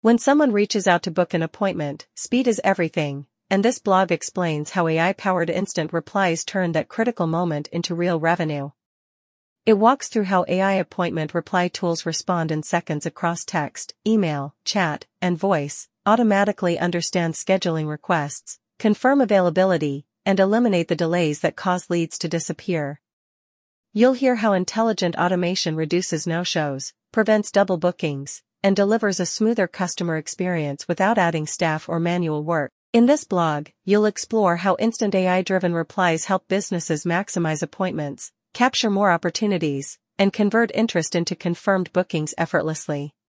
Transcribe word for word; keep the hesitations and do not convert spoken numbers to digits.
When someone reaces out to book an appointment, speed is everything, and this blog explains how A I-powered instant replies turn that critical moment into real revenue. It walks through how A I appointment reply tools respond in seconds across text, email, chat, and voice, automatically understand scheduling requests, confirm availability, and eliminate the delays that cause leads to disappear. You'll hear how intelligent automation reduces no-shows, prevents double bookings, and delivers a smoother customer experience without adding staff or manual work. In this blog, you'll explore how instant A I-driven replies help businesses maximize appointments, capture more opportunities, and convert interest into confirmed bookings effortlessly.